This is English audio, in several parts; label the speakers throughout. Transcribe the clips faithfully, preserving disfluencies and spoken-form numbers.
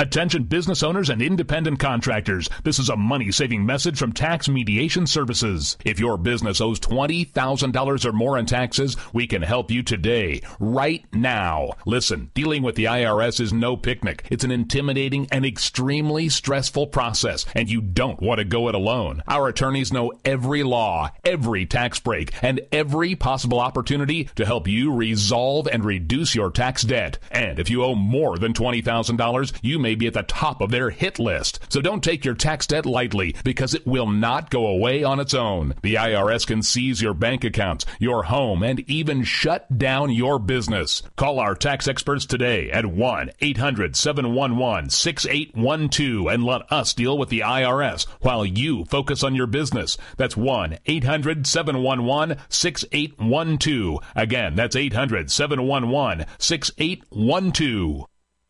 Speaker 1: Attention business owners and independent contractors. This is a money-saving message from Tax Mediation Services. If your business owes twenty thousand dollars or more in taxes, we can help you today, right now. Listen, dealing with the I R S is no picnic. It's an intimidating and extremely stressful process, and you don't want to go it alone. Our attorneys know every law, every tax break, and every possible opportunity to help you resolve and reduce your tax debt. And if you owe more than twenty thousand dollars, you may be at the top of their hit list. So don't take your tax debt lightly, because it will not go away on its own. The I R S can seize your bank accounts, your home, and even shut down your business. Call our tax experts today at one eight hundred seven one one six eight one two and let us deal with the I R S while you focus on your business. That's one eight hundred seven one one six eight one two. Again, that's eight hundred seven one one six eight one two.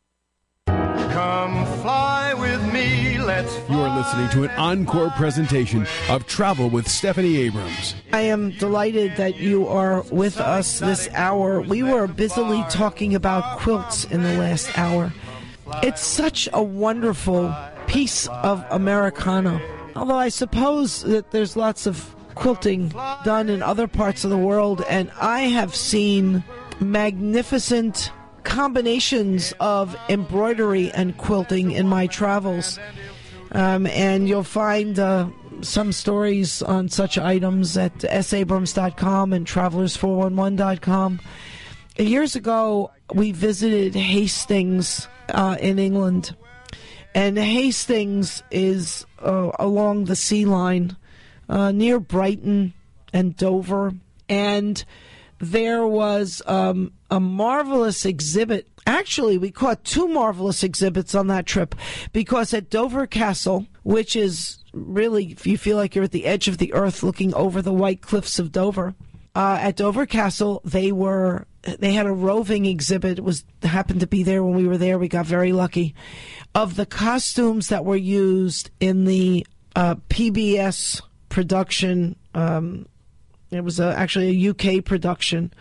Speaker 2: Come fly with me, let's fly.
Speaker 3: You are listening to an encore presentation of Travel with Stephanie Abrams.
Speaker 4: I am delighted that you are with us this hour. We were busily talking about quilts in the last hour. It's such a wonderful piece of Americana. Although I suppose that there's lots of quilting done in other parts of the world, and I have seen magnificent combinations of embroidery and quilting in my travels. Um, and you'll find uh, some stories on such items at s abrams dot com and travelers four one one dot com. Years ago, we visited Hastings uh, in England. And Hastings is uh, along the sea line uh, near Brighton and Dover. And there was um, a marvelous exhibit. Actually, we caught two marvelous exhibits on that trip, because at Dover Castle, which is really, if you feel like you're at the edge of the earth looking over the white cliffs of Dover, uh, at Dover Castle, they were they had a roving exhibit. It was happened to be there when we were there. We got very lucky, of the costumes that were used in the uh, P B S production. Um, It was a, actually a U K production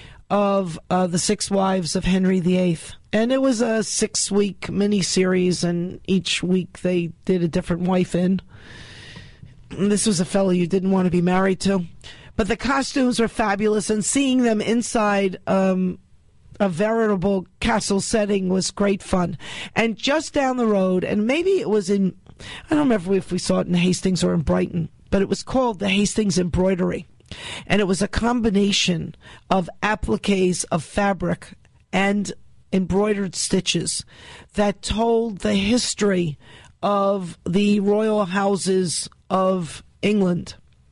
Speaker 4: of uh, The Six Wives of Henry the Eighth. And it was a six-week miniseries, and each week they did a different wife in. And this was a fellow you didn't want to be married to. But the costumes were fabulous, and seeing them inside um, a veritable castle setting was great fun. And just down the road, and maybe it was in, I don't remember if we saw it in Hastings or in Brighton, but it was called the Hastings Embroidery. And it was a combination of appliques of fabric and embroidered stitches that told the history of the royal houses of England.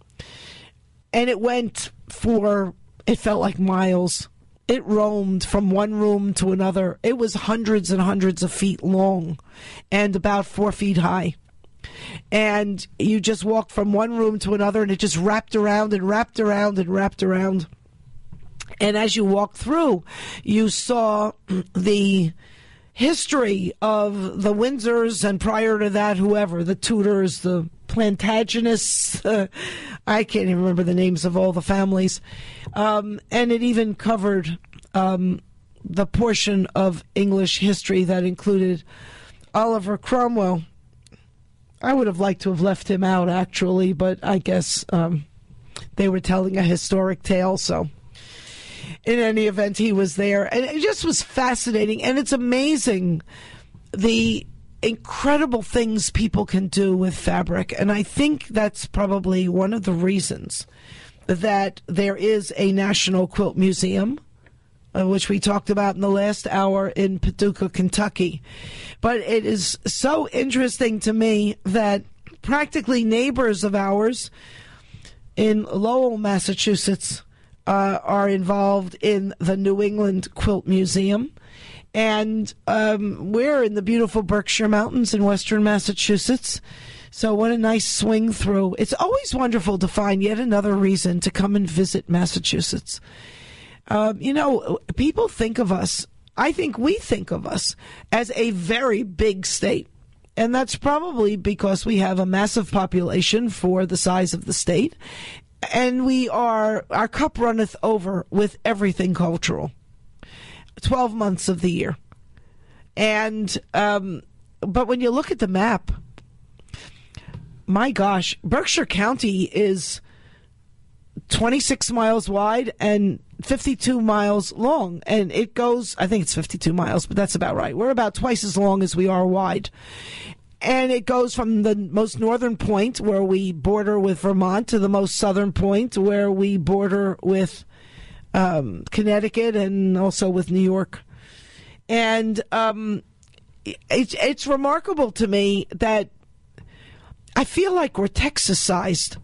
Speaker 4: And it went for, it felt like miles. It roamed from one room to another. It was hundreds and hundreds of feet long and about four feet high. And you just walked from one room to another, and it just wrapped around and wrapped around and wrapped around. And as you walked through, you saw the history of the Windsors, and prior to that, whoever, the Tudors, the Plantagenets, uh, I can't even remember the names of all the families. Um, and it even covered um, the portion of English history that included Oliver Cromwell. I would have liked to have left him out, actually, but I guess um, they were telling a historic tale, so in any event, he was there. And it just was fascinating, and it's amazing the incredible things people can do with fabric, and I think that's probably one of the reasons that there is a National Quilt Museum, Uh, which we talked about in the last hour in Paducah, Kentucky. But it is so interesting to me that practically neighbors of ours in Lowell, Massachusetts, uh, are involved in the New England Quilt Museum. And um, we're in the beautiful Berkshire Mountains in western Massachusetts. So what a nice swing through. It's always wonderful to find yet another reason to come and visit Massachusetts. Um, you know, people think of us, I think we think of us as a very big state. And that's probably because we have a massive population for the size of the state. And we are, our cup runneth over with everything cultural. twelve months of the year. And um, but when you look at the map, my gosh, Berkshire County is twenty-six miles wide and fifty-two miles long. And it goes, I think it's fifty-two miles, but that's about right. We're about twice as long as we are wide. And it goes from the most northern point where we border with Vermont to the most southern point where we border with um, Connecticut and also with New York. And um, it's, it's remarkable to me that I feel like we're Texas-sized.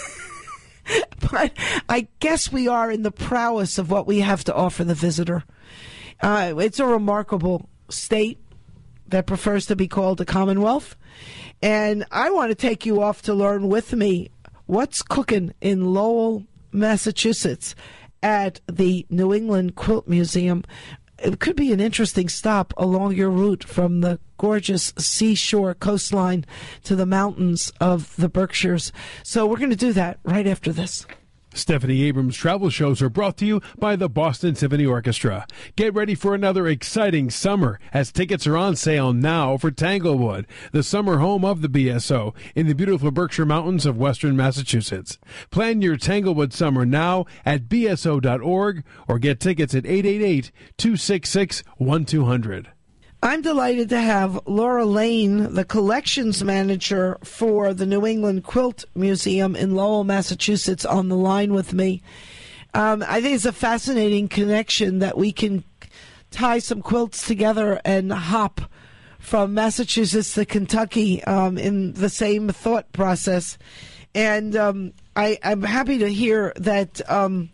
Speaker 4: But I guess we are in the prowess of what we have to offer the visitor. Uh, it's a remarkable state that prefers to be called a Commonwealth. And I want to take you off to learn with me what's cooking in Lowell, Massachusetts at the New England Quilt Museum. It could be an interesting stop along your route from the gorgeous seashore coastline to the mountains of the Berkshires. So we're going to do that right after this.
Speaker 3: Stephanie Abrams travel shows are brought to you by the Boston Symphony Orchestra. Get ready for another exciting summer as tickets are on sale now for Tanglewood, the summer home of the B S O in the beautiful Berkshire Mountains of western Massachusetts. Plan your Tanglewood summer now at B S O dot org or get tickets at eight eight eight, two six six, one two zero zero.
Speaker 4: I'm delighted to have Laura Lane, the collections manager for the New England Quilt Museum in Lowell, Massachusetts, on the line with me. Um, I think it's a fascinating connection that we can tie some quilts together and hop from Massachusetts to Kentucky um, in the same thought process. And um, I, I'm happy to hear that um,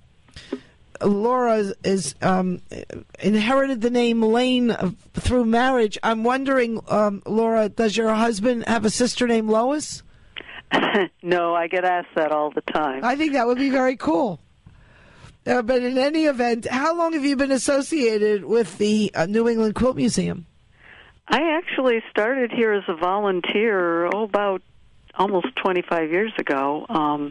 Speaker 4: Laura is um, inherited the name Lane through marriage. I'm wondering, um, Laura, does your husband have a sister named Lois?
Speaker 5: No, I get asked that all the time.
Speaker 4: I think that would be very cool. Uh, but in any event, how long have you been associated with the uh, New England Quilt Museum?
Speaker 5: I actually started here as a volunteer, oh, about almost twenty-five years ago. Um,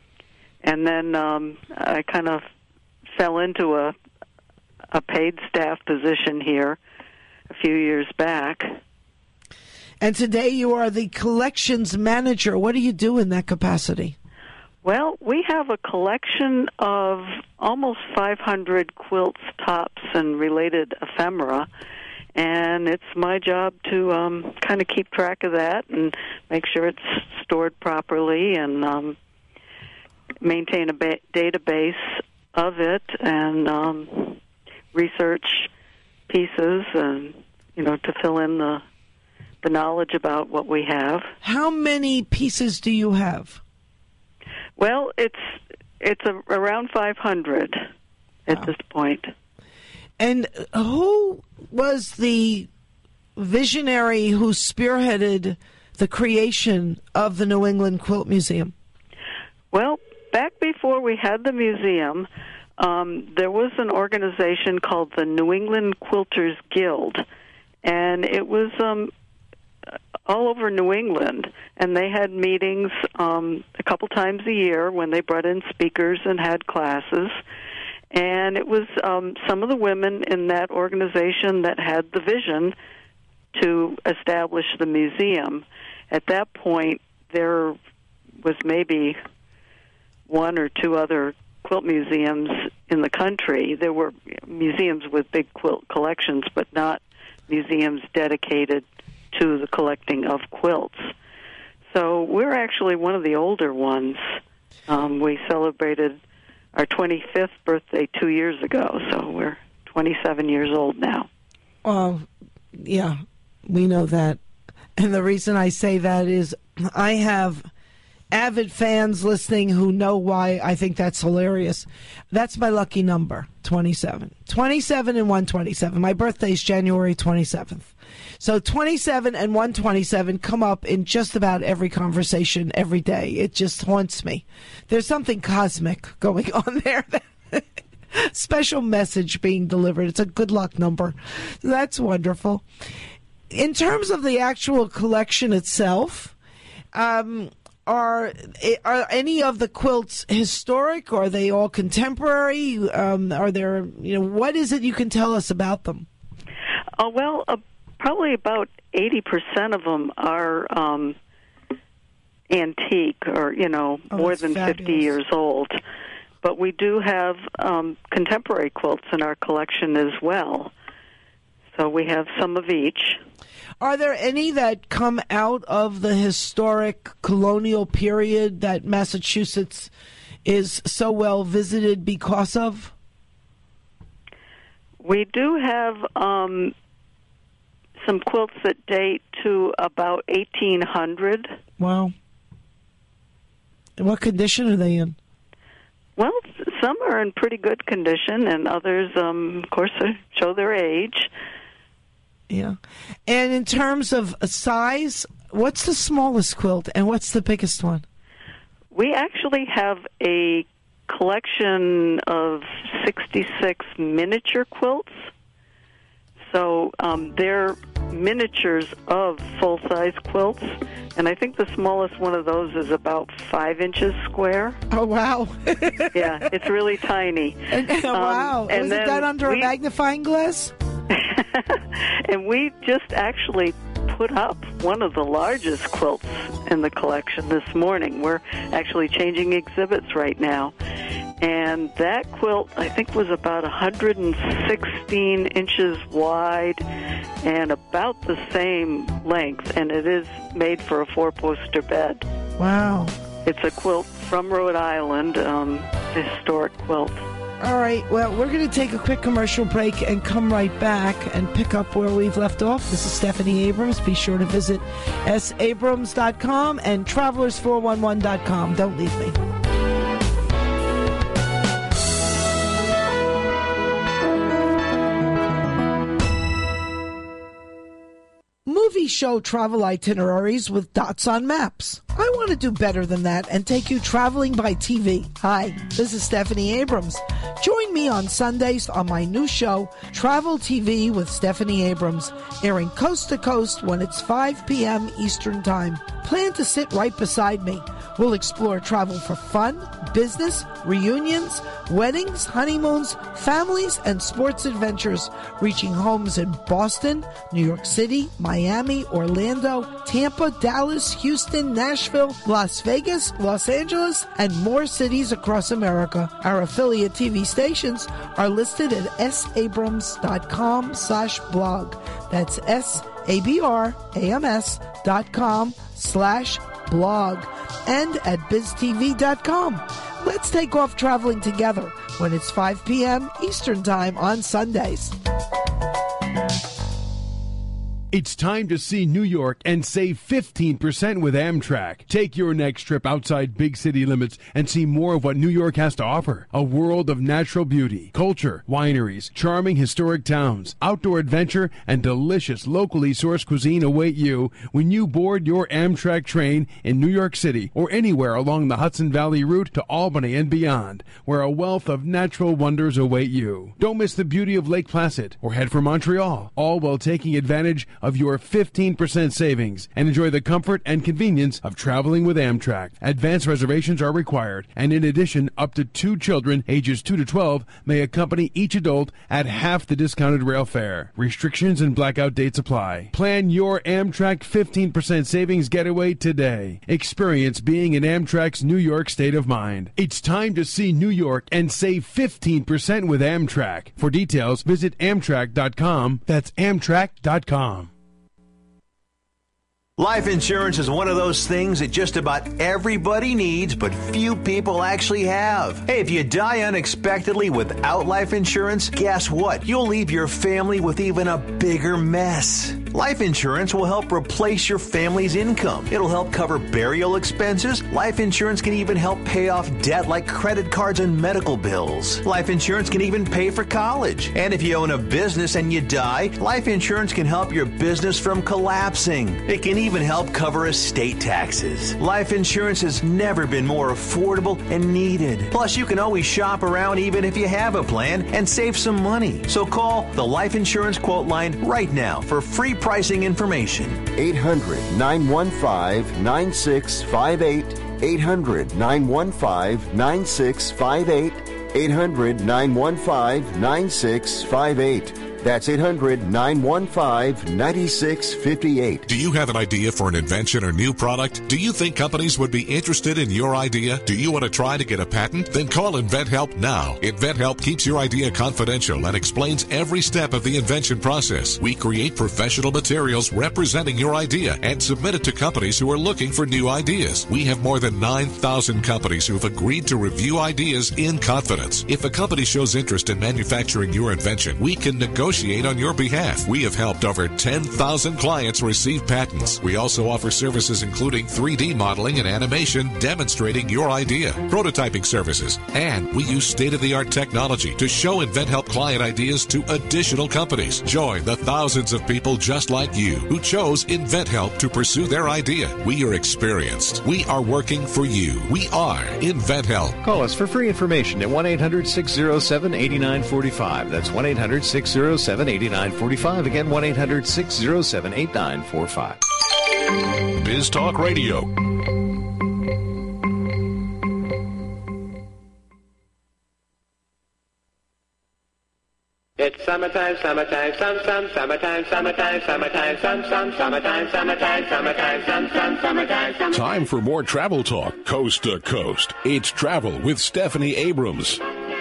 Speaker 5: and then um, I kind of fell into a a paid staff position here a few years back.
Speaker 4: And today you are the collections manager. What do you do in that capacity?
Speaker 5: Well, we have a collection of almost five hundred quilts, tops, and related ephemera, and it's my job to um, kind of keep track of that and make sure it's stored properly and um, maintain a ba- database of it and um, research pieces and, you know, to fill in the the knowledge about what we have.
Speaker 4: How many pieces do you have?
Speaker 5: Well, it's it's a, around five hundred at wow. this point.
Speaker 4: And who was the visionary who spearheaded the creation of the New England Quilt Museum?
Speaker 5: Well, back before we had the museum, um, there was an organization called the New England Quilters Guild, and it was um, all over New England, and they had meetings um, a couple times a year when they brought in speakers and had classes, and it was um, some of the women in that organization that had the vision to establish the museum. At that point, there was maybe one or two other quilt museums in the country. There were museums with big quilt collections, but not museums dedicated to the collecting of quilts. So we're actually one of the older ones. Um, we celebrated our twenty-fifth birthday two years ago, so we're twenty-seven years old now.
Speaker 4: Oh, yeah, we know that. And the reason I say that is I have avid fans listening who know why I think that's hilarious. That's my lucky number, twenty-seven. twenty-seven and one twenty-seven. My birthday is January twenty-seventh. So twenty-seven and one twenty-seven come up in just about every conversation every day. It just haunts me. There's something cosmic going on there. Special message being delivered. It's a good luck number. That's wonderful. In terms of the actual collection itself, um, Are are any of the quilts historic, or are they all contemporary? Um, are there, you know, what is it you can tell us about them?
Speaker 5: Oh, well, uh, probably about eighty percent of them are um, antique or, you know,
Speaker 4: oh,
Speaker 5: more than
Speaker 4: fabulous.
Speaker 5: fifty years old. But we do have um, contemporary quilts in our collection as well. So we have some of each.
Speaker 4: Are there any that come out of the historic colonial period that Massachusetts is so well visited because of?
Speaker 5: We do have um, some quilts that date to about eighteen hundred.
Speaker 4: Wow. What condition are they in?
Speaker 5: Well, some are in pretty good condition, and others, um, of course, show their age.
Speaker 4: Yeah. And in terms of size, what's the smallest quilt and what's the biggest one?
Speaker 5: We actually have a collection of sixty-six miniature quilts. So um, they're miniatures of full-size quilts, and I think the smallest one of those is about five inches square.
Speaker 4: Oh, wow.
Speaker 5: Yeah, it's really tiny.
Speaker 4: And, wow.
Speaker 5: Um, and
Speaker 4: Was it done under
Speaker 5: we,
Speaker 4: a magnifying glass?
Speaker 5: And we just actually put up one of the largest quilts in the collection this morning. We're actually changing exhibits right now. And that quilt, I think, was about one hundred sixteen inches wide and about the same length. And it is made for a four-poster bed.
Speaker 4: Wow.
Speaker 5: It's a quilt from Rhode Island, um, a historic quilt.
Speaker 4: All right, well, we're going to take a quick commercial break and come right back and pick up where we've left off. This is Stephanie Abrams. Be sure to visit s abrams dot com and travelers four one one dot com. Don't leave me. Movie show travel itineraries with dots on maps. I want to do better than that and take you traveling by T V. Hi, this is Stephanie Abrams. Join me on Sundays on my new show, Travel T V with Stephanie Abrams, airing coast to coast when it's five p.m. Eastern Time. Plan to sit right beside me. We'll explore travel for fun, business, reunions, weddings, honeymoons, families, and sports adventures, reaching homes in Boston, New York City, Miami, Orlando, Tampa, Dallas, Houston, Nashville, Las Vegas, Los Angeles, and more cities across America. Our affiliate T V stations are listed at s abrams dot com slash blog. That's S-A-B-R-A-M-S dot com slash blog. And at biz t v dot com. Let's take off traveling together when it's five p.m. Eastern Time on Sundays.
Speaker 3: It's time to see New York and save fifteen percent with Amtrak. Take your next trip outside big city limits and see more of what New York has to offer. A world of natural beauty, culture, wineries, charming historic towns, outdoor adventure, and delicious locally sourced cuisine await you when you board your Amtrak train in New York City or anywhere along the Hudson Valley route to Albany and beyond, where a wealth of natural wonders await you. Don't miss the beauty of Lake Placid or head for Montreal, all while taking advantage of your fifteen percent savings and enjoy the comfort and convenience of traveling with Amtrak. Advance reservations are required, and in addition, up to two children ages two to twelve may accompany each adult at half the discounted rail fare. Restrictions and blackout dates apply. Plan your Amtrak fifteen percent savings getaway today. Experience being in Amtrak's New York state of mind. It's time to see New York and save fifteen percent with Amtrak. For details, visit amtrak dot com. That's amtrak dot com.
Speaker 6: Life insurance is one of those things that just about everybody needs, but few people actually have. Hey, if you die unexpectedly without life insurance, guess what? You'll leave your family with even a bigger mess. Life insurance will help replace your family's income. It'll help cover burial expenses. Life insurance can even help pay off debt like credit cards and medical bills. Life insurance can even pay for college. And if you own a business and you die, life insurance can help your business from collapsing. It can even help cover estate taxes. Life insurance has never been more affordable and needed. Plus, you can always shop around even if you have a plan and save some money. So call the Life Insurance Quote Line right now for free pricing information.
Speaker 7: eight hundred, nine one five, nine six five eight. eight hundred, nine one five, nine six five eight. eight hundred, nine one five, nine six five eight. That's eight hundred, nine one five, nine six five eight.
Speaker 8: Do you have an idea for an invention or new product? Do you think companies would be interested in your idea? Do you want to try to get a patent? Then call InventHelp now. InventHelp keeps your idea confidential and explains every step of the invention process. We create professional materials representing your idea and submit it to companies who are looking for new ideas. We have more than nine thousand companies who have agreed to review ideas in confidence. If a company shows interest in manufacturing your invention, we can negotiate on your behalf. We have helped over ten thousand clients receive patents. We also offer services including three D modeling and animation demonstrating your idea, prototyping services, and we use state-of-the-art technology to show InventHelp client ideas to additional companies. Join the thousands of people just like you who chose InventHelp to pursue their idea. We are experienced. We are working for you. We are InventHelp.
Speaker 9: Call us for free information at one eight hundred, six oh seven, eight nine four five. That's one eight hundred, six oh seven, eight nine four five. Again, one eight hundred, six oh seven, eight nine four five.
Speaker 1: Biz Talk Radio.
Speaker 10: It's summertime, summertime, some, some, summertime, summertime, summertime, some, some, summertime, summertime, summertime, some, some, summertime, summertime.
Speaker 1: Time for more travel talk, coast to coast. It's Travel with Stephanie Abrams.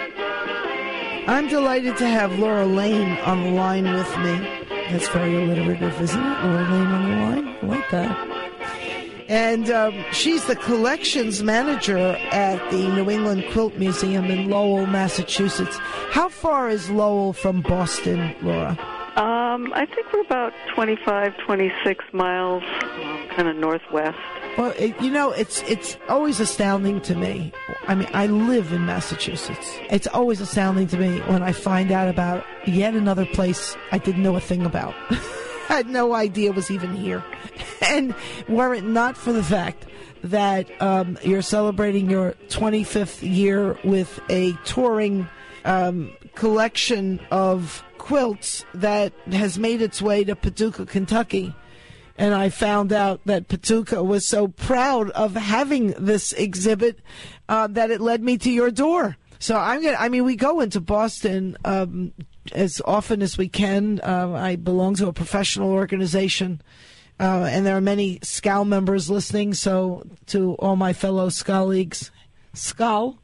Speaker 4: I'm delighted to have Laura Lane on the line with me. That's very alliterative, isn't it? Laura Lane on the line? I like that. And um, she's the collections manager at the New England Quilt Museum in Lowell, Massachusetts. How far is Lowell from Boston, Laura?
Speaker 5: Um, I think we're about twenty-five, twenty-six miles, um, kind of northwest.
Speaker 4: Well, it, you know, it's it's always astounding to me. I mean, I live in Massachusetts. It's always astounding to me when I find out about yet another place I didn't know a thing about. I had no idea was even here. And were it not for the fact that um, you're celebrating your twenty-fifth year with a touring um, collection of quilts that has made its way to Paducah, Kentucky, and I found out that Paducah was so proud of having this exhibit uh, that it led me to your door. So I'm gonna. I mean, we go into Boston um, as often as we can. Uh, I belong to a professional organization, uh, and there are many S C A L members listening. So to all my fellow S C A L leagues, S C A L.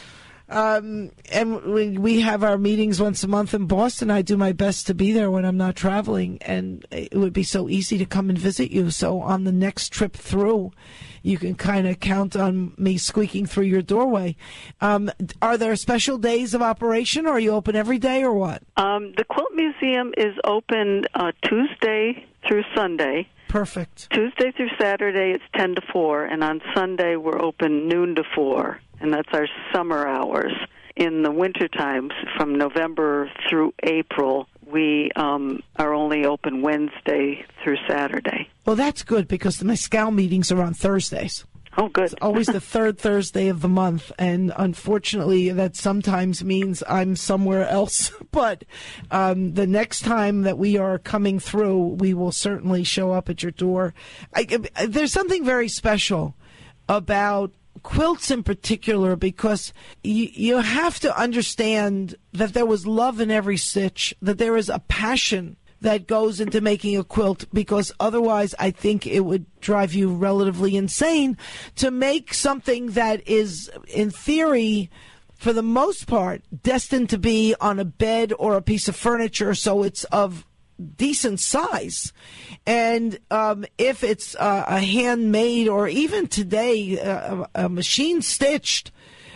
Speaker 4: Um, and we, we have our meetings once a month in Boston. I do my best to be there when I'm not traveling, and it would be so easy to come and visit you. So on the next trip through, you can kind of count on me squeaking through your doorway. Um, are there special days of operation, or are you open every day, or what?
Speaker 5: Um, the Quilt Museum is open uh, Tuesday through Sunday.
Speaker 4: Perfect.
Speaker 5: Tuesday through Saturday, it's ten to four, and on Sunday, we're open noon to four. And that's our summer hours. In the winter times, from November through April, we um, are only open Wednesday through Saturday.
Speaker 4: Well, that's good, because the S C A L meetings are on Thursdays.
Speaker 5: Oh, good.
Speaker 4: It's always the third Thursday of the month, and unfortunately, that sometimes means I'm somewhere else. But um, the next time that we are coming through, we will certainly show up at your door. I, there's something very special about quilts in particular, because you, you have to understand that there was love in every stitch, that there is a passion that goes into making a quilt, because otherwise I think it would drive you relatively insane to make something that is, in theory, for the most part, destined to be on a bed or a piece of furniture, so it's of decent size. And um, if it's uh, a handmade, or even today uh, a machine stitched,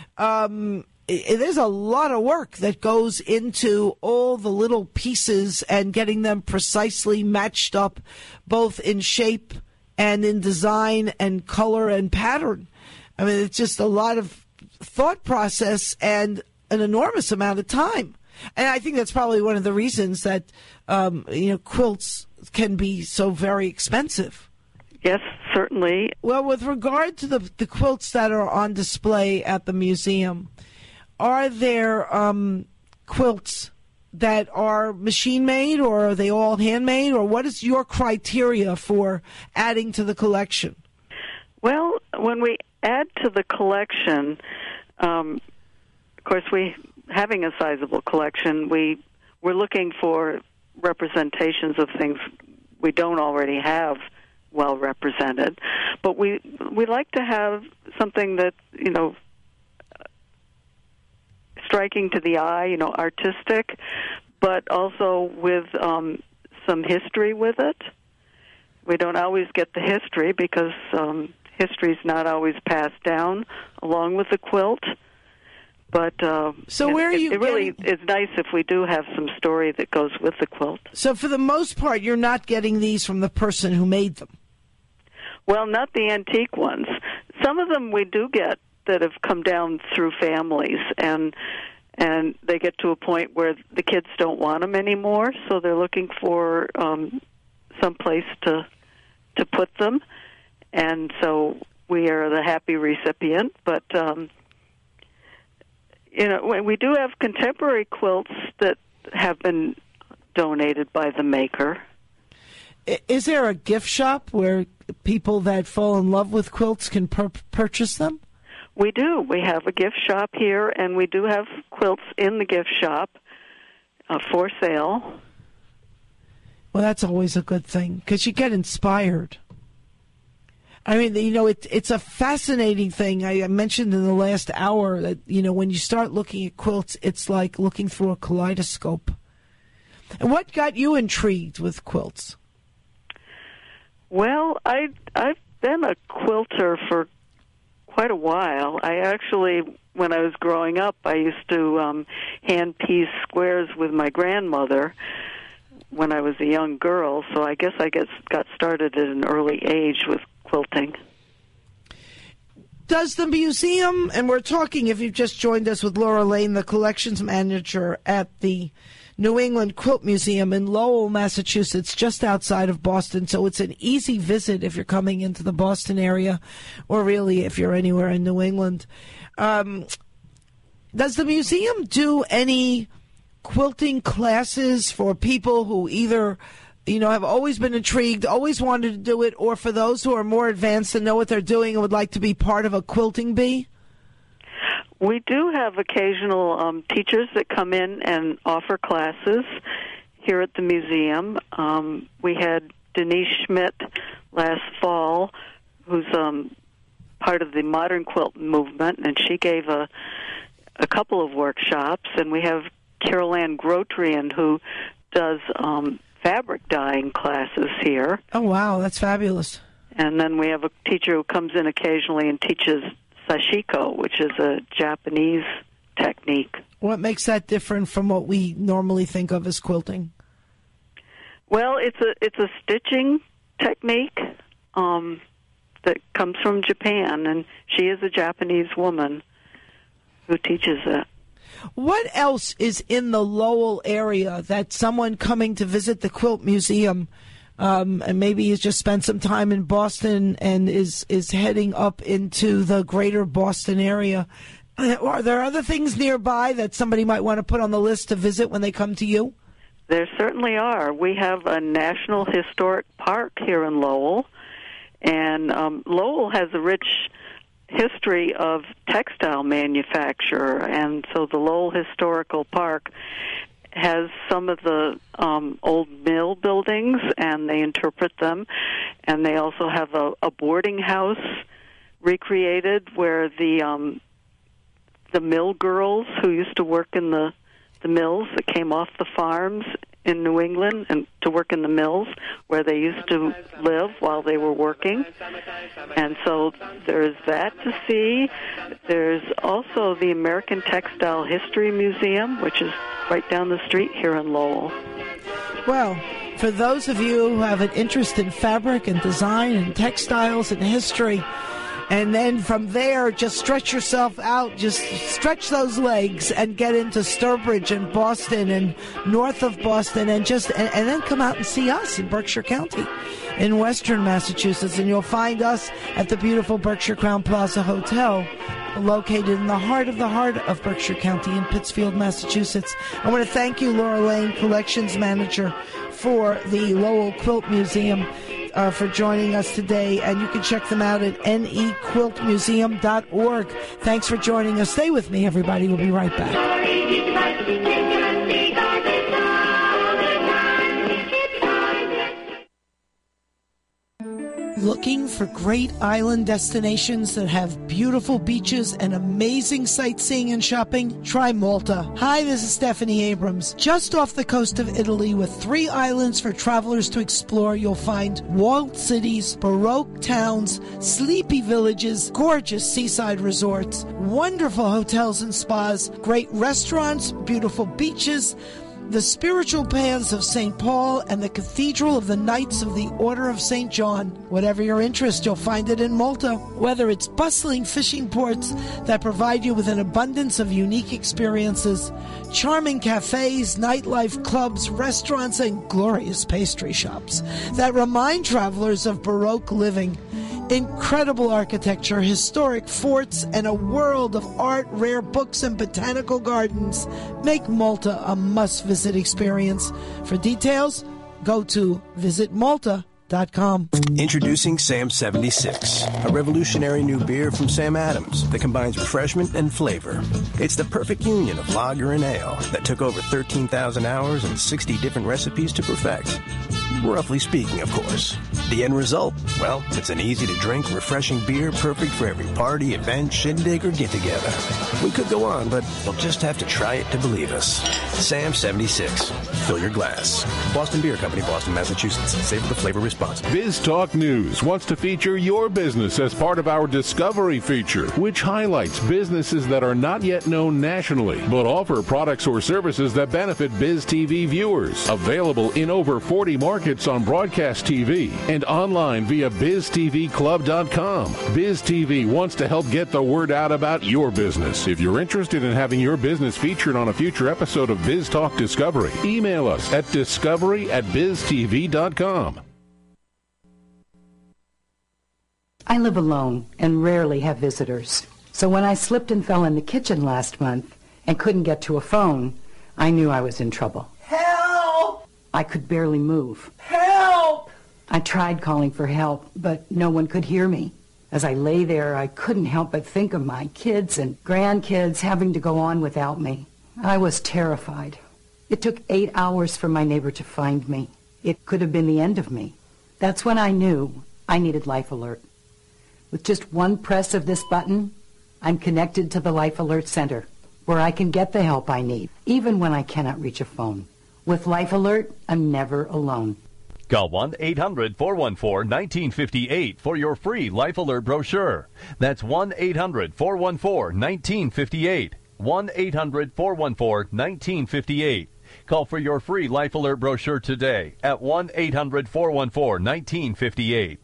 Speaker 4: um, it, there's a lot of work that goes into all the little pieces and getting them precisely matched up, both in shape and in design and color and pattern. I mean, it's just a lot of thought process and an enormous amount of time. And I think that's probably one of the reasons that, um, you know, quilts can be so very expensive.
Speaker 5: Yes, certainly.
Speaker 4: Well, with regard to the, the quilts that are on display at the museum, are there um, quilts that are machine-made, or are they all handmade, or what is your criteria for adding to the collection?
Speaker 5: Well, when we add to the collection, um, of course, we having a sizable collection, we we're looking for representations of things we don't already have well represented. But we we like to have something that, you know, striking to the eye, you know, artistic, but also with um, some history with it. We don't always get the history because um, history's not always passed down along with the quilt. But uh,
Speaker 4: so where
Speaker 5: it,
Speaker 4: are you
Speaker 5: it really
Speaker 4: getting...
Speaker 5: is nice if we do have some story that goes with the quilt.
Speaker 4: So for the most part, you're not getting these from the person who made them?
Speaker 5: Well, not the antique ones. Some of them we do get that have come down through families, and and they get to a point where the kids don't want them anymore, so they're looking for um, some place to to put them, and so we are the happy recipient. But um, you know, we do have contemporary quilts that have been donated by the maker.
Speaker 4: Is there a gift shop where people that fall in love with quilts can pur- purchase them?
Speaker 5: We do. We have a gift shop here, and we do have quilts in the gift shop uh, for sale.
Speaker 4: Well, that's always a good thing, because you get inspired. I mean, you know, it, it's a fascinating thing. I mentioned in the last hour that, you know, when you start looking at quilts, it's like looking through a kaleidoscope. And what got you intrigued with quilts?
Speaker 5: Well, I, I've been a quilter for quite a while. I actually, when I was growing up, I used to um, hand piece squares with my grandmother when I was a young girl, so I guess I guess got started at an early age with quilting.
Speaker 4: Does the museum, and we're talking, if you've just joined us, with Laura Lane, the collections manager at the New England Quilt Museum in Lowell, Massachusetts, just outside of Boston. So it's an easy visit if you're coming into the Boston area, or really if you're anywhere in New England. Um, does the museum do any quilting classes for people who either, you know, have always been intrigued, always wanted to do it, or for those who are more advanced and know what they're doing and would like to be part of a quilting bee?
Speaker 5: We do have occasional um, teachers that come in and offer classes here at the museum. Um, we had Denise Schmidt last fall, who's um, part of the modern quilt movement, and she gave a, a couple of workshops. And we have Carol Ann Grotrian, who does um, fabric dyeing classes here.
Speaker 4: Oh, wow, that's fabulous.
Speaker 5: And then we have a teacher who comes in occasionally and teaches sashiko, which is a Japanese technique.
Speaker 4: What makes that different from what we normally think of as quilting?
Speaker 5: Well, it's a it's a stitching technique um, that comes from Japan, and she is a Japanese woman who teaches it.
Speaker 4: What else is in the Lowell area that someone coming to visit the Quilt Museum, um, and maybe has just spent some time in Boston and is, is heading up into the greater Boston area, are there other things nearby that somebody might want to put on the list to visit when they come to you?
Speaker 5: There certainly are. We have a National Historic Park here in Lowell, and um, Lowell has a rich history of textile manufacture, and so the Lowell Historical Park has some of the um, old mill buildings, and they interpret them, and they also have a, a boarding house recreated where the um, the mill girls who used to work in the, the mills that came off the farms in New England and to work in the mills where they used to live while they were working. And so there's that to see. There's also the American Textile History Museum, which is right down the street here in Lowell.
Speaker 4: Well, for those of you who have an interest in fabric and design and textiles and history, and then from there, just stretch yourself out, just stretch those legs and get into Sturbridge and Boston and north of Boston, and just and, and then come out and see us in Berkshire County in western Massachusetts. And you'll find us at the beautiful Berkshire Crown Plaza Hotel, located in the heart of the heart of Berkshire County in Pittsfield, Massachusetts. I want to thank you, Laura Lane, Collections Manager for the Lowell Quilt Museum, Uh, for joining us today, and you can check them out at N E quilt museum dot org. Thanks for joining us. Stay with me, everybody. We'll be right back. Looking for great island destinations that have beautiful beaches and amazing sightseeing and shopping? Try Malta. Hi, this is Stephanie Abrams. Just off the coast of Italy with three islands for travelers to explore, you'll find walled cities, baroque towns, sleepy villages, gorgeous seaside resorts, wonderful hotels and spas, great restaurants, beautiful beaches, the spiritual paths of Saint Paul, and the Cathedral of the Knights of the Order of Saint John. Whatever your interest, you'll find it in Malta. Whether it's bustling fishing ports that provide you with an abundance of unique experiences, charming cafes, nightlife clubs, restaurants, and glorious pastry shops that remind travelers of Baroque living, incredible architecture, historic forts, and a world of art, rare books, and botanical gardens make Malta a must-visit experience. For details, go to visit malta dot com.
Speaker 11: Introducing Sam seventy-six, a revolutionary new beer from Sam Adams that combines refreshment and flavor. It's the perfect union of lager and ale that took over thirteen thousand hours and sixty different recipes to perfect. Roughly speaking, of course. The end result? Well, it's an easy-to-drink, refreshing beer perfect for every party, event, shindig, or get-together. We could go on, but you'll just have to try it to believe us. Sam seventy-six. Fill your glass. Boston Beer Company, Boston, Massachusetts. Savor the flavor responsibly.
Speaker 12: Biz Talk News wants to feature your business as part of our Discovery feature, which highlights businesses that are not yet known nationally, but offer products or services that benefit Biz T V viewers. Available in over forty markets on broadcast T V and online via biz t v club dot com. Biz T V wants to help get the word out about your business. If you're interested in having your business featured on a future episode of Biz Talk Discovery, email us at discovery at biz t v dot com.
Speaker 13: I live alone and rarely have visitors. So when I slipped and fell in the kitchen last month and couldn't get to a phone, I knew I was in trouble.
Speaker 4: Help!
Speaker 13: I could barely move.
Speaker 4: Help!
Speaker 13: I tried calling for help, but no one could hear me. As I lay there, I couldn't help but think of my kids and grandkids having to go on without me. I was terrified. It took eight hours for my neighbor to find me. It could have been the end of me. That's when I knew I needed Life Alert. With just one press of this button, I'm connected to the Life Alert Center, where I can get the help I need, even when I cannot reach a phone. With Life Alert, I'm never alone.
Speaker 14: Call one eight hundred four one four one nine five eight for your free Life Alert brochure. That's one eight hundred four one four one nine five eight. one eight hundred four one four one nine five eight. Call for your free Life Alert brochure today at one eight hundred four one four one nine five eight.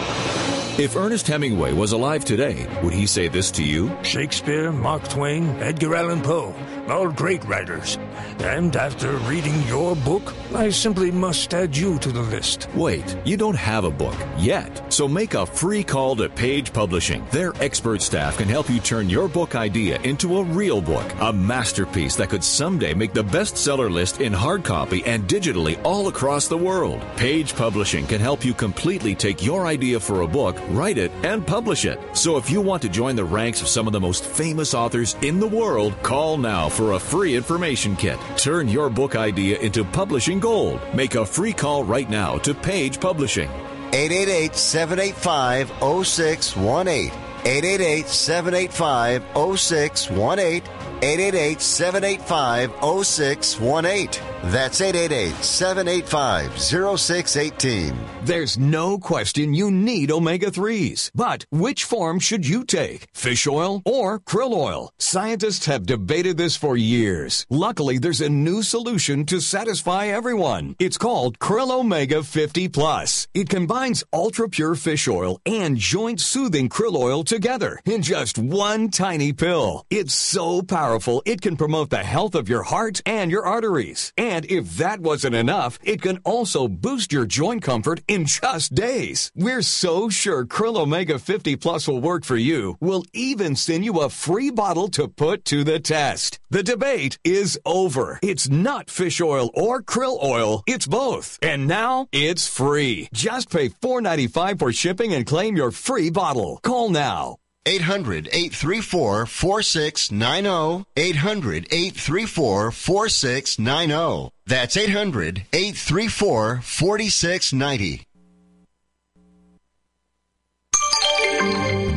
Speaker 15: If Ernest Hemingway was alive today, would he say this to you?
Speaker 16: Shakespeare, Mark Twain, Edgar Allan Poe, all great writers. And after reading your book, I simply must add you to the list.
Speaker 15: Wait, you don't have a book yet. So make a free call to Page Publishing. Their expert staff can help you turn your book idea into a real book, a masterpiece that could someday make the bestseller list in hard copy and digitally all across the world. Page Publishing can help you completely take your idea for a book, write it, and publish it. So if you want to join the ranks of some of the most famous authors in the world, call now for a free information kit. Turn your book idea into publishing gold. Make a free call right now to Page Publishing.
Speaker 17: eight eight eight, seven eight five, zero six one eight. eight eight eight, seven eight five, zero six one eight. eight eight eight, seven eight five, zero six one eight. That's eight eight eight, seven eight five, zero six one eight.
Speaker 18: There's no question you need omega threes. But which form should you take? Fish oil or krill oil? Scientists have debated this for years. Luckily, there's a new solution to satisfy everyone. It's called Krill Omega fifty plus. It combines ultra-pure fish oil and joint-soothing krill oil together in just one tiny pill. It's so powerful, it can promote the health of your heart and your arteries. And if that wasn't enough, it can also boost your joint comfort in just days. We're so sure Krill Omega fifty plus will work for you, we'll even send you a free bottle to put to the test. The debate is over. It's not fish oil or krill oil, it's both. And now, it's free. Just pay four dollars and ninety-five cents for shipping and claim your free bottle. Call now.
Speaker 17: eight hundred, eight three four, four six nine zero. eight hundred, eight three four, four six nine zero. That's eight hundred, eight three four, four six nine zero.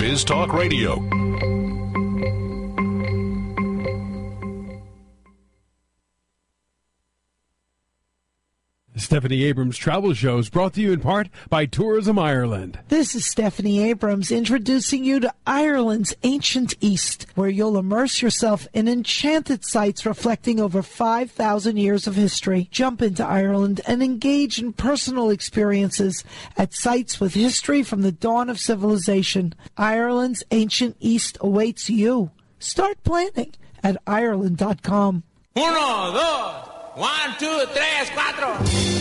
Speaker 1: Biz Talk Radio.
Speaker 3: Stephanie Abrams Travel Show is brought to you in part by Tourism Ireland.
Speaker 4: This is Stephanie Abrams introducing you to Ireland's ancient East, where you'll immerse yourself in enchanted sites reflecting over five thousand years of history. Jump into Ireland and engage in personal experiences at sites with history from the dawn of civilization. Ireland's ancient East awaits you. Start planning at Ireland dot com.
Speaker 19: Uno, dos. One, two, tres, cuatro.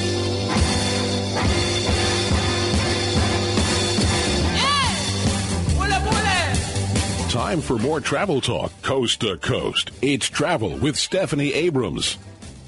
Speaker 12: Time for more travel talk, coast to coast. It's Travel with Stephanie Abrams.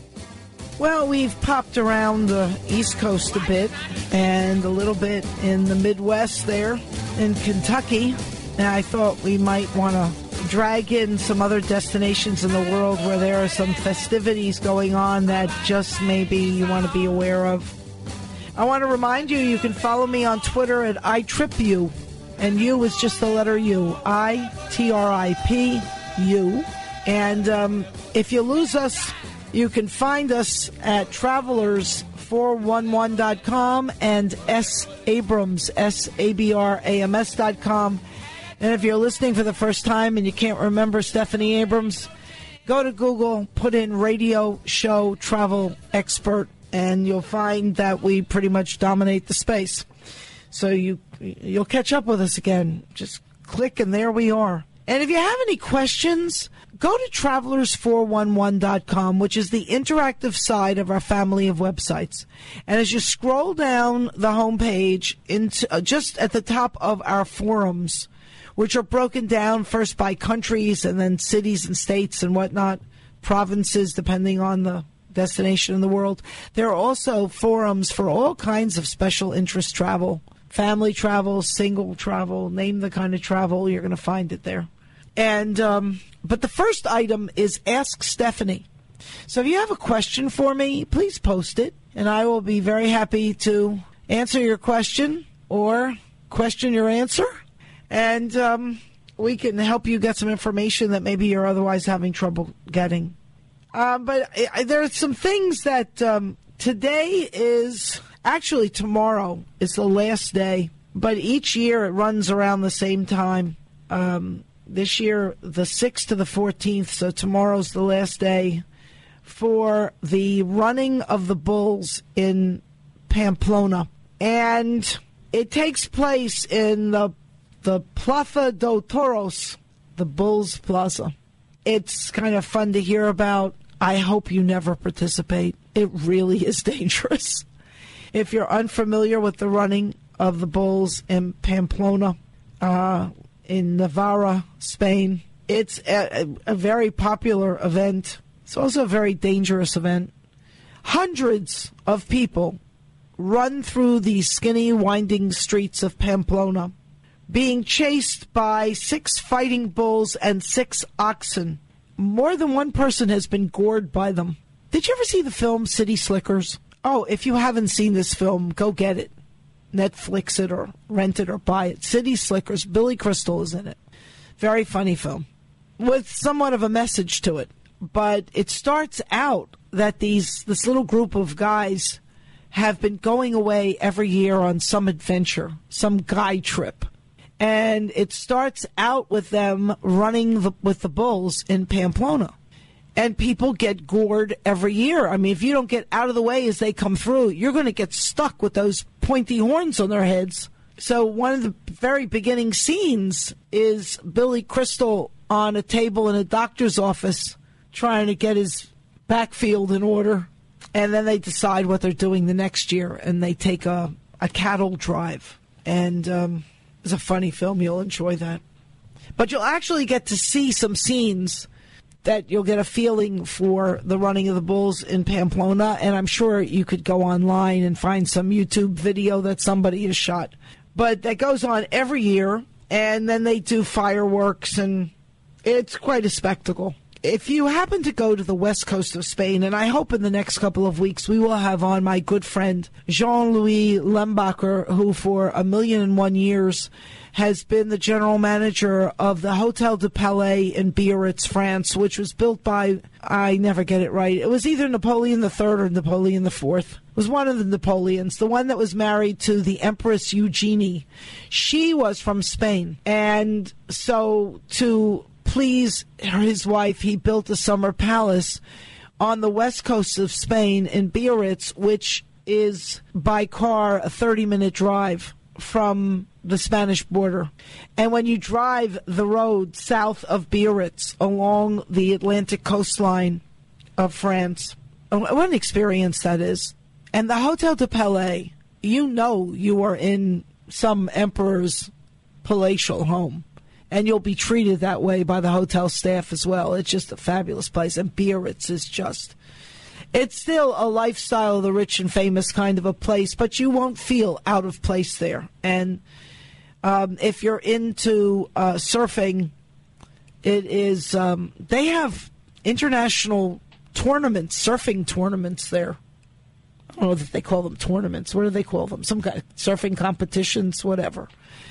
Speaker 4: Well, we've popped around the East Coast a bit and a little bit in the Midwest there in Kentucky. And I thought we might want to drag in some other destinations in the world where there are some festivities going on that just maybe you want to be aware of. I want to remind you, you can follow me on Twitter at I Trip You, and you is just the letter U, I T R I P U. And um, if you lose us, you can find us at travelers four one one dot com and S Abrams, S A B R A M S dot com. And if you're listening for the first time and you can't remember Stephanie Abrams, go to Google, put in radio show travel expert, and you'll find that we pretty much dominate the space. So you, you'll catch up with us again. Just click and there we are. And if you have any questions, go to travelers four one one dot com, which is the interactive side of our family of websites. And as you scroll down the homepage, into uh, just at the top of our forums, which are broken down first by countries and then cities and states and whatnot, provinces, depending on the destination in the world. There are also forums for all kinds of special interest travel, family travel, single travel, name the kind of travel, you're going to find it there. And um, but the first item is Ask Stephanie. So if you have a question for me, please post it, and I will be very happy to answer your question or question your answer. And um, we can help you get some information that maybe you're otherwise having trouble getting. Uh, but I, there are some things that um, today is, actually tomorrow is the last day, but each year it runs around the same time. Um, this year, the sixth to the fourteenth, so tomorrow's the last day for the running of the bulls in Pamplona. And it takes place in the the Plaza do Toros, the Bulls Plaza. It's kind of fun to hear about. I hope you never participate. It really is dangerous. If you're unfamiliar with the running of the bulls in Pamplona, uh, in Navarra, Spain, it's a, a, a very popular event. It's also a very dangerous event. Hundreds of people run through the skinny, winding streets of Pamplona, being chased by six fighting bulls and six oxen. More than one person has been gored by them. Did you ever see the film City Slickers? Oh, if you haven't seen this film, go get it. Netflix it or rent it or buy it. City Slickers. Billy Crystal is in it. Very funny film with somewhat of a message to it. But it starts out that these this little group of guys have been going away every year on some adventure, some guy trip. And it starts out with them running the, with the bulls in Pamplona. And people get gored every year. I mean, if you don't get out of the way as they come through, you're going to get stuck with those pointy horns on their heads. So one of the very beginning scenes is Billy Crystal on a table in a doctor's office trying to get his backfield in order. And then they decide what they're doing the next year, and they take a, a cattle drive. And um, it's a funny film. You'll enjoy that. But you'll actually get to see some scenes that you'll get a feeling for the running of the bulls in Pamplona. And I'm sure you could go online and find some YouTube video that somebody has shot. But that goes on every year, and then they do fireworks, and it's quite a spectacle. if you happen to go to the west coast of Spain, and I hope in the next couple of weeks we will have on my good friend Jean-Louis Lembacher, who for a million and one years has been the general manager of the Hotel de Palais in Biarritz, France, which was built by, I never get it right, it was either Napoleon the Third or Napoleon the Fourth. It was one of the Napoleons, the one that was married to the Empress Eugenie. She was from Spain, and so to please his wife, he built a summer palace on the west coast of Spain in Biarritz, which is by car a thirty-minute drive from the Spanish border. And when you drive the road south of Biarritz along the Atlantic coastline of France, what an experience that is. And the Hotel de Palais, you know you are in some emperor's palatial home. And you'll be treated that way by the hotel staff as well. It's just a fabulous place. And Biarritz is just... It's still a lifestyle of the rich and famous kind of a place, but you won't feel out of place there. And um, if you're into uh, surfing, it is... Um, they have international tournaments, surfing tournaments there. I don't know if they call them tournaments. What do they call them? Some kind of surfing competitions, whatever.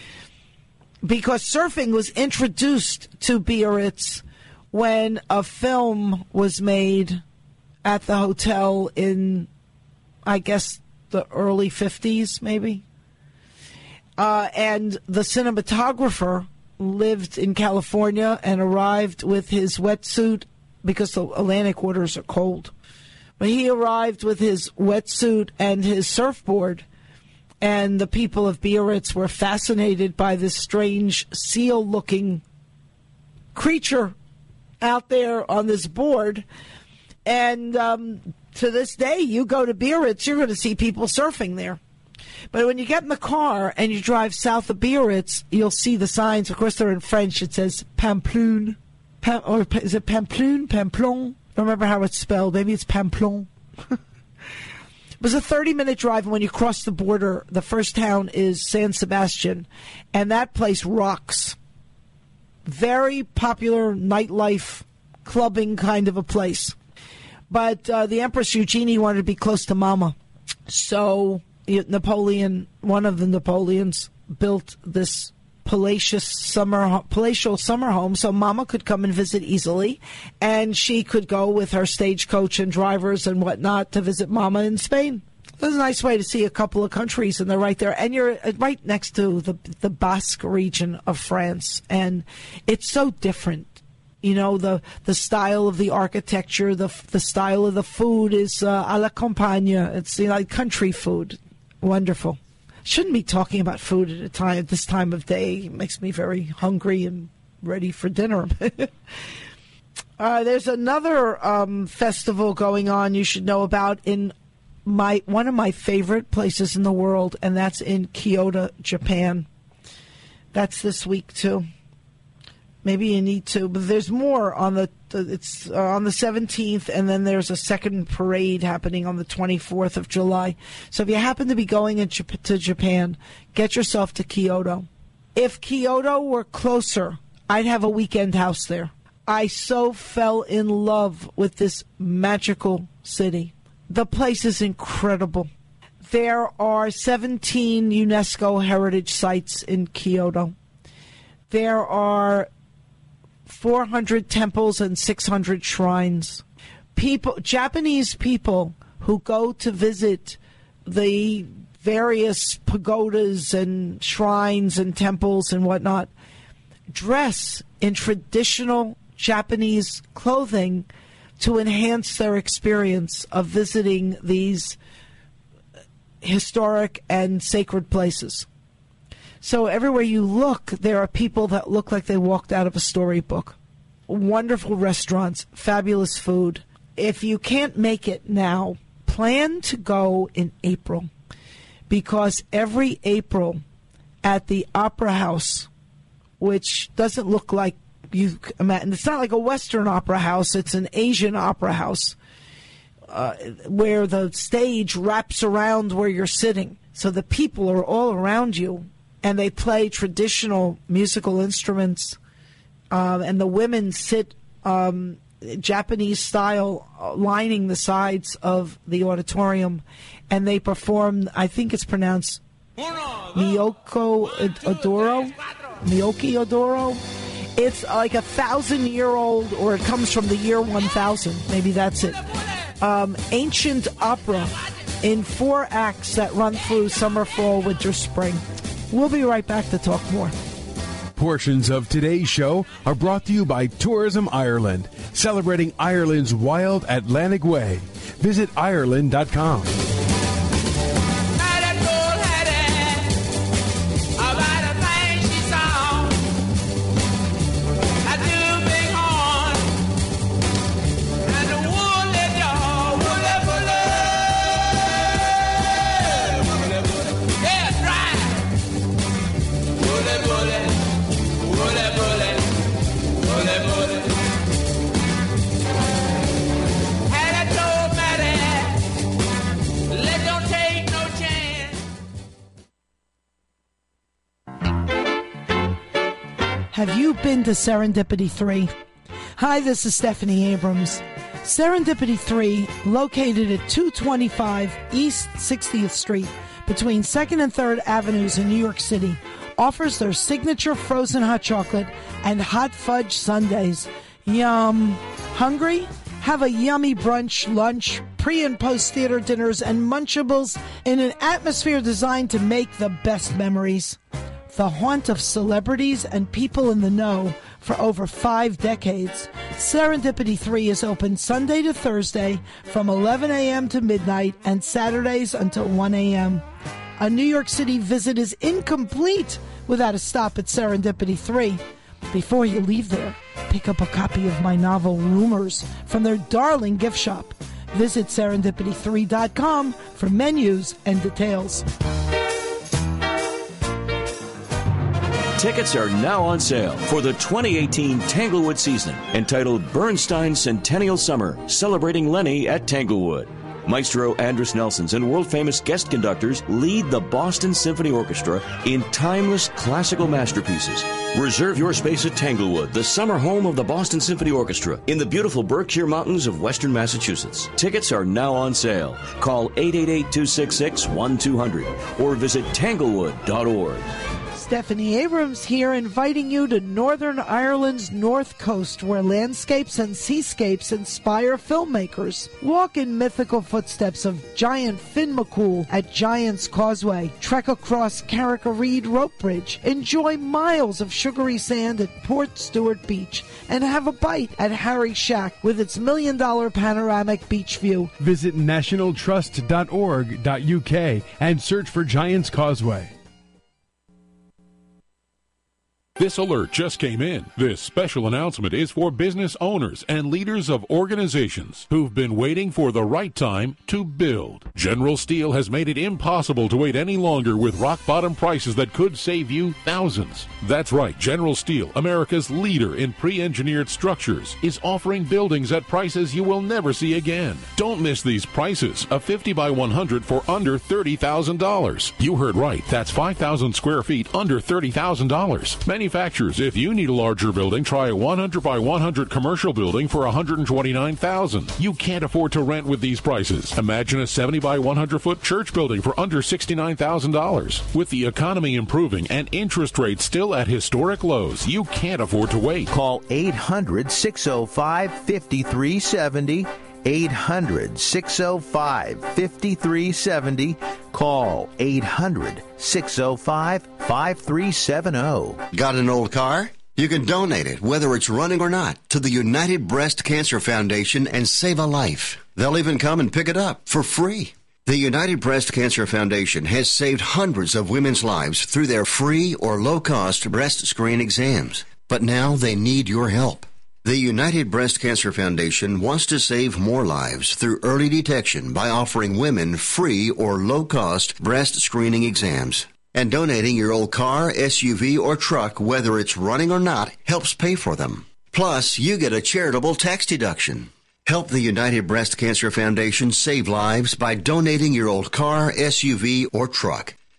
Speaker 4: Because surfing was introduced to Biarritz when a film was made at the hotel in, I guess, the early fifties, maybe. Uh, and the cinematographer lived in California and arrived with his wetsuit because the Atlantic waters are cold. But he arrived with his wetsuit and his surfboard. And the people of Biarritz were fascinated by this strange seal-looking creature out there on this board. And um, to this day, you go to Biarritz, you're going to see people surfing there. But when you get in the car and you drive south of Biarritz, you'll see the signs. Of course, they're in French. It says Pamplon. Pam, or is it Pamplon? Pamplon? I don't remember how it's spelled. Maybe it's Pamplon. It was a thirty-minute drive, and when you cross the border, the first town is San Sebastian, and that place rocks. Very popular nightlife, clubbing kind of a place. But uh, the Empress Eugenie wanted to be close to Mama, so Napoleon, one of the Napoleons, built this palatial summer palatial summer home so Mama could come and visit easily, and she could go with her stagecoach and drivers and whatnot to visit Mama in Spain. It was a nice way to see a couple of countries, and they're right there. And you're right next to the the Basque region of France, and it's so different. You know, the the style of the architecture, the the style of the food is uh, à la campagne. It's, you know, like country food. Wonderful. Shouldn't be talking about food at a time at this time of day. It makes me very hungry and ready for dinner. uh, there's another um, festival going on you should know about in my one of my favorite places in the world, and that's in Kyoto, Japan. That's this week too. Maybe you need to, but there's more on the. It's uh, on the seventeenth, and then there's a second parade happening on the twenty-fourth of July. So if you happen to be going in Jap- to Japan, get yourself to Kyoto. If Kyoto were closer, I'd have a weekend house there. I so fell in love with this magical city. The place is incredible. There are seventeen UNESCO heritage sites in Kyoto. There are four hundred temples and six hundred shrines. People, Japanese people who go to visit the various pagodas and shrines and temples and whatnot dress in traditional Japanese clothing to enhance their experience of visiting these historic and sacred places. So everywhere you look, there are people that look like they walked out of a storybook. Wonderful restaurants, fabulous food. If you can't make it now, plan to go in April, because every April at the Opera House, which doesn't look like you imagine, it's not like a Western opera house, it's an Asian opera house, uh, where the stage wraps around where you're sitting. So the people are all around you, and they play traditional musical instruments, uh, and the women sit um, Japanese style uh, lining the sides of the auditorium, and they perform, I think it's pronounced Miyoko Odoro, Miyoki Odoro. It's like a thousand year old, or it comes from the year one thousand, maybe that's it. Um, ancient opera in four acts that run through summer, fall, winter, spring. We'll be right back to talk more.
Speaker 3: Portions of today's show are brought to you by Tourism Ireland, celebrating Ireland's wild Atlantic way. Visit Ireland dot com.
Speaker 4: Have you been to Serendipity three? Hi, this is Stephanie Abrams. Serendipity three, located at two twenty-five East sixtieth Street, between second and third Avenues in New York City, offers their signature frozen hot chocolate and hot fudge sundaes. Yum. Hungry? Have a yummy brunch, lunch, pre- and post-theater dinners, and Munchables in an atmosphere designed to make the best memories. The haunt of celebrities and people in the know for over five decades, Serendipity three is open Sunday to Thursday from eleven a.m. to midnight and Saturdays until one a.m. A New York City visit is incomplete without a stop at Serendipity three. Before you leave there, pick up a copy of my novel Rumors from their darling gift shop. Visit serendipity three dot com for menus and details.
Speaker 20: Tickets are now on sale for the twenty eighteen Tanglewood season, entitled Bernstein Centennial Summer, celebrating Lenny at Tanglewood. Maestro Andris Nelsons and world-famous guest conductors lead the Boston Symphony Orchestra in timeless classical masterpieces. Reserve your space at Tanglewood, the summer home of the Boston Symphony Orchestra in the beautiful Berkshire Mountains of western Massachusetts. Tickets are now on sale. Call eight eight eight, two six six, one two zero zero or visit tanglewood dot org.
Speaker 4: Stephanie Abrams here, inviting you to Northern Ireland's North Coast, where landscapes and seascapes inspire filmmakers. Walk in mythical footsteps of giant Finn McCool at Giant's Causeway. Trek across Carrick-a-Reed Rope Bridge. Enjoy miles of sugary sand at Port Stewart Beach. And have a bite at Harry Shack with its million-dollar panoramic beach view.
Speaker 3: Visit national trust dot org dot U K and search for Giant's Causeway.
Speaker 12: This alert just came in. This special announcement is for business owners and leaders of organizations who've been waiting for the right time to build. General Steel has made it impossible to wait any longer with rock-bottom prices that could save you thousands. That's right, General Steel, America's leader in pre-engineered structures, is offering buildings at prices you will never see again. Don't miss these prices. A fifty by one hundred for under thirty thousand dollars. You heard right. That's five thousand square feet under thirty thousand dollars. Manufacturers, if you need a larger building, try a one hundred by one hundred commercial building for one hundred twenty-nine thousand dollars. You can't afford to rent with these prices. Imagine a seventy by one hundred foot church building for under sixty-nine thousand dollars. With the economy improving and interest rates still at historic lows, you can't afford to wait.
Speaker 6: Call eight hundred, six oh five, five three seven oh. eight hundred, six oh five, five three seven oh. Call eight hundred, six oh five, five three seven oh.
Speaker 17: Got an old car? You can donate it, whether it's running or not, to the United Breast Cancer Foundation and save a life. They'll even come and pick it up for free. The United Breast Cancer Foundation has saved hundreds of women's lives through their free or low-cost breast screen exams. But now they need your help. The United Breast Cancer Foundation wants to save more lives through early detection by offering women free or low-cost breast screening exams. And donating your old car, S U V, or truck, whether it's running or not, helps pay for them. Plus, you get a charitable tax deduction. Help the United Breast Cancer Foundation save lives by donating your old car, S U V, or truck.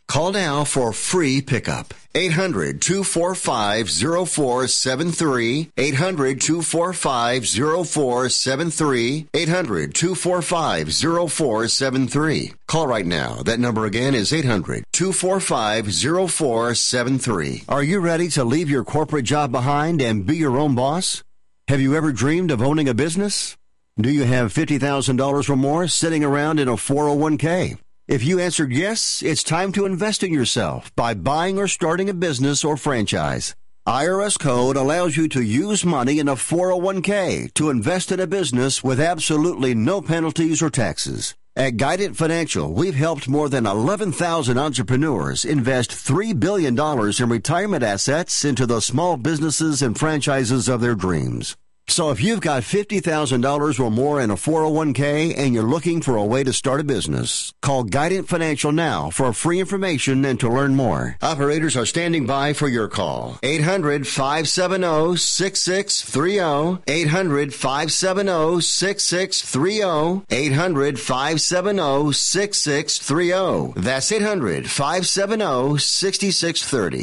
Speaker 17: Call now for free pickup. eight hundred, two four five, zero four seven three. eight hundred, two four five, zero four seven three. eight hundred, two four five, zero four seven three. Call right now. That number again is eight hundred, two four five, zero four seven three. Are you ready to leave your corporate job behind and be your own boss? Have you ever dreamed of owning a business? Do you have fifty thousand dollars or more sitting around in a four oh one k? If you answered yes, it's time to invest in yourself by buying or starting a business or franchise. I R S Code allows you to use money in a four oh one k to invest in a business with absolutely no penalties or taxes. At Guidant Financial, we've helped more than eleven thousand entrepreneurs invest three billion dollars in retirement assets into the small businesses and franchises of their dreams. So if you've got fifty thousand dollars or more in a four oh one k and you're looking for a way to start a business, call Guidant Financial now for free information and to learn more. Operators are standing by for your call. eight hundred, five seven zero, six six three zero. eight hundred, five seven zero, six six three zero. eight hundred, five seven zero, six six three zero. That's eight hundred, five seven zero, six six three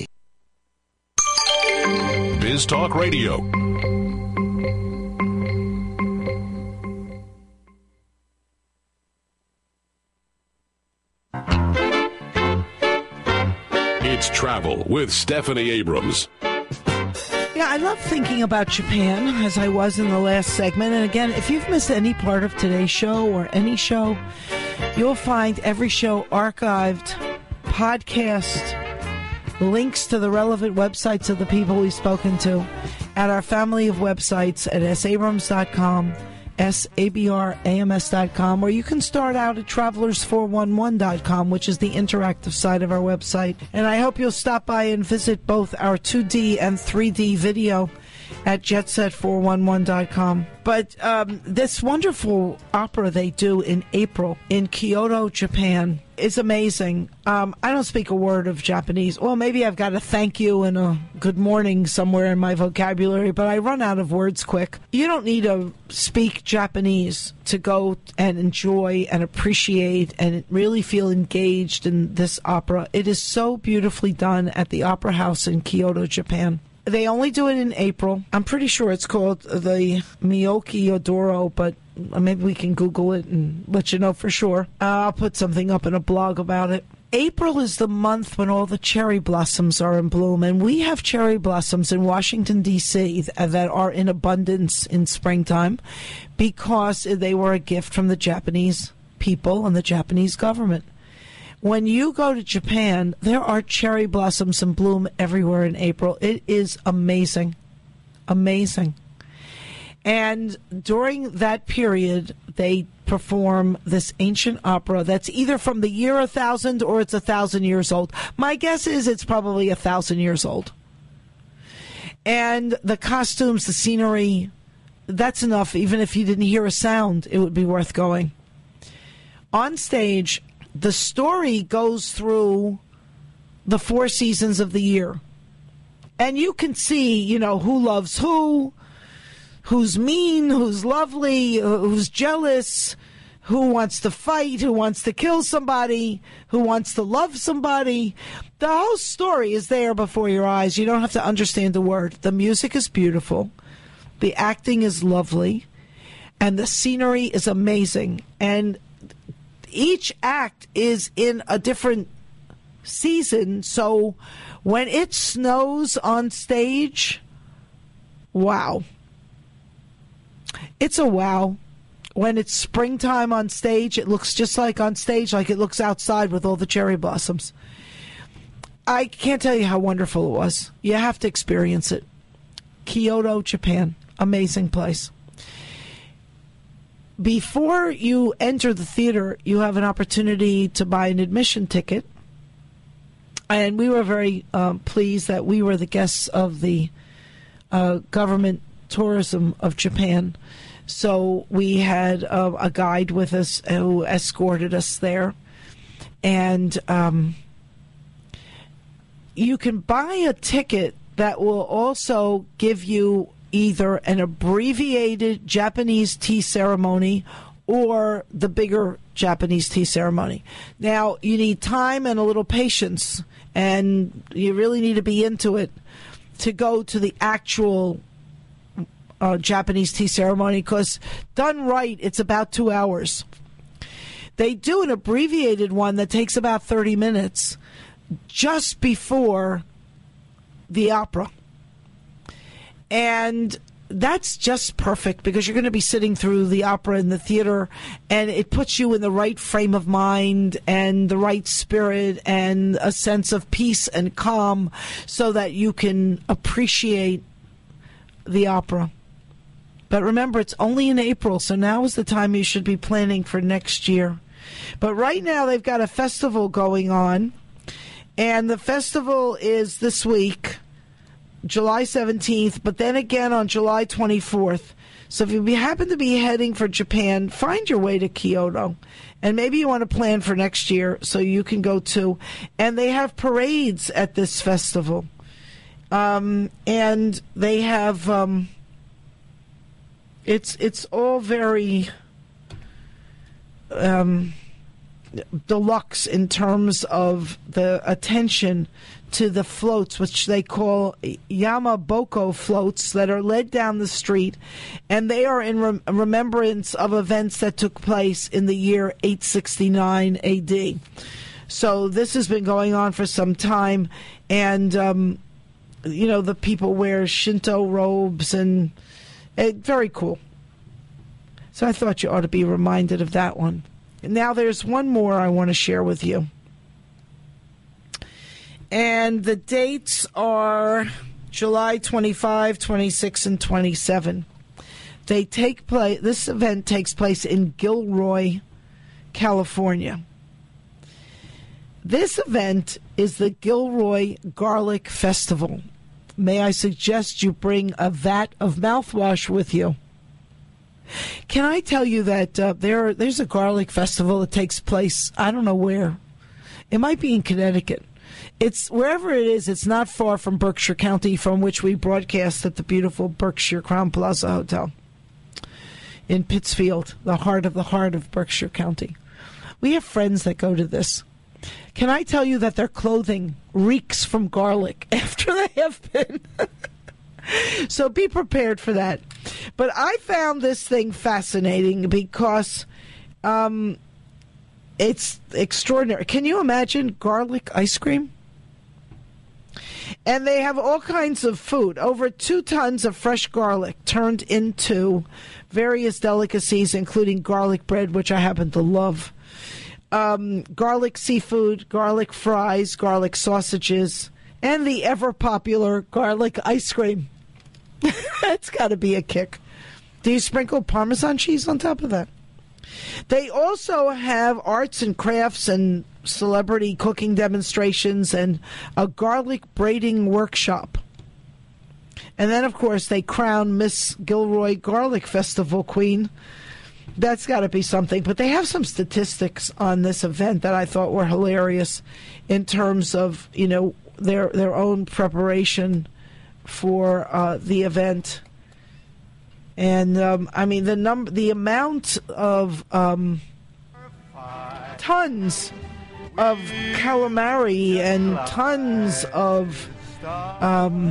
Speaker 17: zero.
Speaker 8: Biz Talk Radio. It's Travel with Stephanie Abrams.
Speaker 4: Yeah, I love thinking about Japan, as I was in the last segment. And again, if you've missed any part of today's show or any show, you'll find every show archived, podcast, links to the relevant websites of the people we've spoken to at our family of websites at s abrams dot com, S A B R A M S dot com, or you can start out at travelers four one one dot com, which is the interactive side of our website. And I hope you'll stop by and visit both our two D and three D video at jet set four one one dot com. But um, this wonderful opera they do in April in Kyoto, Japan, is amazing. Um, I don't speak a word of Japanese. Well, maybe I've got a thank you and a good morning somewhere in my vocabulary, but I run out of words quick. You don't need to speak Japanese to go and enjoy and appreciate and really feel engaged in this opera. It is so beautifully done at the Opera House in Kyoto, Japan. They only do it in April. I'm pretty sure it's called the Miyoki Odoro, but maybe we can Google it and let you know for sure. Uh, I'll put something up in a blog about it. April is the month when all the cherry blossoms are in bloom, and we have cherry blossoms in Washington, D C that are in abundance in springtime because they were a gift from the Japanese people and the Japanese government. When you go to Japan, there are cherry blossoms in bloom everywhere in April. It is amazing. Amazing. And during that period, they perform this ancient opera that's either from the year one thousand or it's a thousand years old. My guess is it's probably a thousand years old. And the costumes, the scenery, that's enough. Even if you didn't hear a sound, it would be worth going. On stage, the story goes through the four seasons of the year. And you can see, you know, who loves who, who's mean, who's lovely, who's jealous, who wants to fight, who wants to kill somebody, who wants to love somebody. The whole story is there before your eyes. You don't have to understand a word. The music is beautiful. The acting is lovely. And the scenery is amazing. And each act is in a different season, so when it snows on stage, wow. It's a wow. When it's springtime on stage, it looks just like on stage, like it looks outside with all the cherry blossoms. I can't tell you how wonderful it was. You have to experience it. Kyoto, Japan. Amazing place. Before you enter the theater, you have an opportunity to buy an admission ticket. And we were very um, pleased that we were the guests of the uh, government tourism of Japan. So we had uh, a guide with us who escorted us there. And um, you can buy a ticket that will also give you either an abbreviated Japanese tea ceremony or the bigger Japanese tea ceremony. Now, you need time and a little patience, and you really need to be into it to go to the actual uh, Japanese tea ceremony, because done right, it's about two hours. They do an abbreviated one that takes about thirty minutes just before the opera. And that's just perfect because you're going to be sitting through the opera in the theater, and it puts you in the right frame of mind and the right spirit and a sense of peace and calm so that you can appreciate the opera. But remember, it's only in April, so now is the time you should be planning for next year. But right now they've got a festival going on, and the festival is this week, July seventeenth, but then again on July twenty-fourth. So if you happen to be heading for Japan, find your way to Kyoto. And maybe you want to plan for next year so you can go too. And they have parades at this festival. Um, and they have, um, it's, it's all very um, deluxe in terms of the attention to the floats, which they call Yamaboko floats, that are led down the street, and they are in rem- remembrance of events that took place in the year eight sixty-nine A D. So this has been going on for some time, and um, you know, the people wear Shinto robes, and uh, very cool. So I thought you ought to be reminded of that one. Now there's one more I want to share with you. And the dates are July twenty-five, twenty-six, and twenty-seven. They take place. This event takes place in Gilroy, California. This event is the Gilroy Garlic Festival. May I suggest you bring a vat of mouthwash with you? Can I tell you that uh, there there's a garlic festival that takes place, I don't know where. It might be in Connecticut. It's wherever it is, it's not far from Berkshire County, from which we broadcast at the beautiful Berkshire Crowne Plaza Hotel in Pittsfield, the heart of the heart of Berkshire County. We have friends that go to this. Can I tell you that their clothing reeks from garlic after they have been? So be prepared for that. But I found this thing fascinating because um, it's extraordinary. Can you imagine garlic ice cream? And they have all kinds of food. Over two tons of fresh garlic turned into various delicacies, including garlic bread, which I happen to love, um, garlic seafood, garlic fries, garlic sausages, and the ever-popular garlic ice cream. That's got to be a kick. Do you sprinkle Parmesan cheese on top of that? They also have arts and crafts and celebrity cooking demonstrations and a garlic braiding workshop. And then, of course, they crown Miss Gilroy Garlic Festival Queen. That's got to be something. But they have some statistics on this event that I thought were hilarious in terms of, you know, their their own preparation for uh, the event. And um, I mean the number, the amount of um, tons of calamari and tons of um,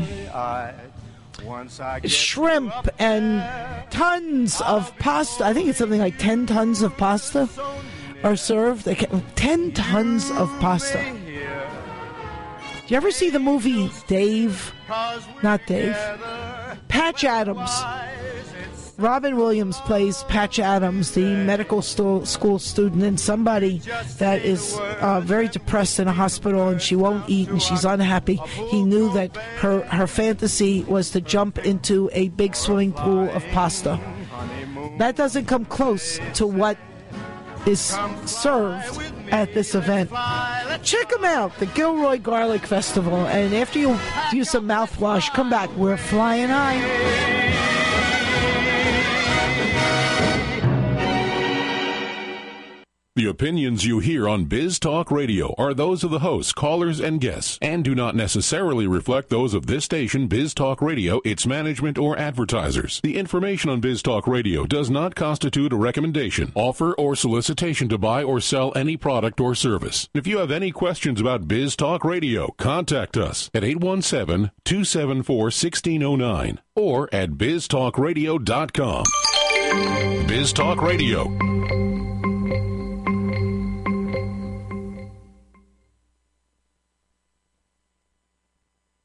Speaker 4: shrimp and tons of pasta. I think it's something like ten tons of pasta are served. They can, ten tons of pasta. Do you ever see the movie Dave? Not Dave. Patch Adams. Robin Williams plays Patch Adams, the medical sto- school student, and somebody that is uh, very depressed in a hospital, and she won't eat and she's unhappy. He knew that her, her fantasy was to jump into a big swimming pool of pasta. That doesn't come close to what is served at this event. Check them out, the Gilroy Garlic Festival, and after you do some mouthwash, come back. We're flying high.
Speaker 12: The The opinions you hear on Biz Talk Radio are those of the hosts, callers, and guests, and do not necessarily reflect those of this station, Biz Talk Radio, its management, or advertisers. The information on Biz Talk Radio does not constitute a recommendation, offer, or solicitation to buy or sell any product or service. If you have any questions about Biz Talk Radio, contact us at eight one seven, two seven four, one six zero nine or at biz talk radio dot com. Biz Talk Radio.